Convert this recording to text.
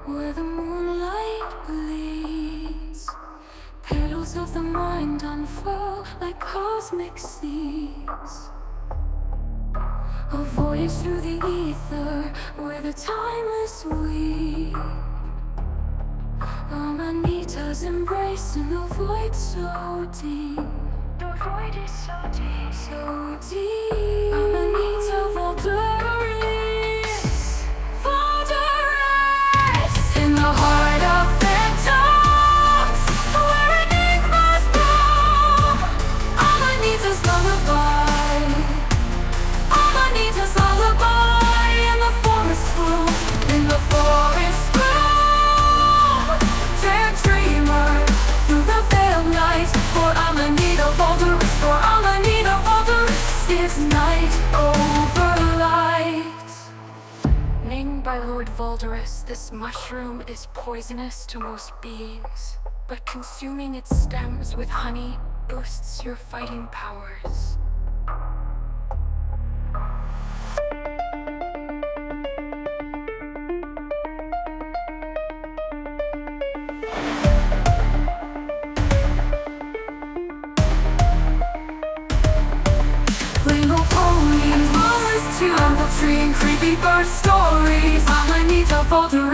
where the moonlight bleeds. Petals of the mind unfurl like cosmic seas. A voyage through the ether where the timeless weave. Amanita's embrace in the void so deep. The void is so deep, so deep. Amanita Volduris, Volduris, in the heart of phantoms, where enigmas bloom. Amanita's lullaby, Amanita's lullaby, in the forest room, in the forest room. Fair dreamer, through the veiled night, for Amanita Volduris, for Amanita Volduris is night over light. Named by Lord Volduris, this mushroom is poisonous to most beings, but consuming its stems with honey boosts your fighting powers. Rainbow ponies, flowers too, apple tree and creepy bird stories. Amanita Volduris.